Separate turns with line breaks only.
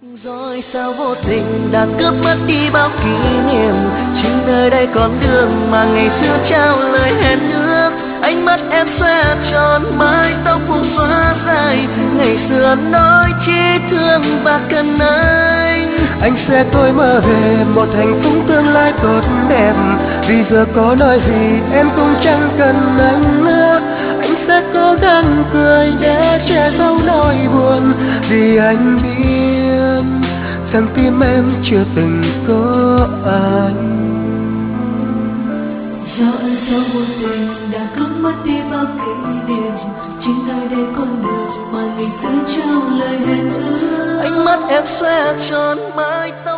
Rồi sao vô tình đã cướp mất đi bao kỷ niệm. Chỉ nơi đây còn đường mà ngày xưa trao lời hẹn ước. Ánh mắt em xoe tròn, mái tóc buông xóa dài. Ngày xưa nói chỉ thương và cần anh.
Anh sẽ thôi mơ về một hạnh phúc tương lai tốt đẹp. Vì giờ có nói gì em cũng chẳng cần anh nữa. Anh sẽ cố gắng cười để che giấu nỗi buồn. Vì anh biết rằng tim em chưa từng có anh.
Do ân số vô tình đã cướp mất đi bao kỷ niệm. Chỉ nơi đây con đường mà ngày xưa trao lời hẹn ước.
Ánh mắt em xoe tròn, mái tóc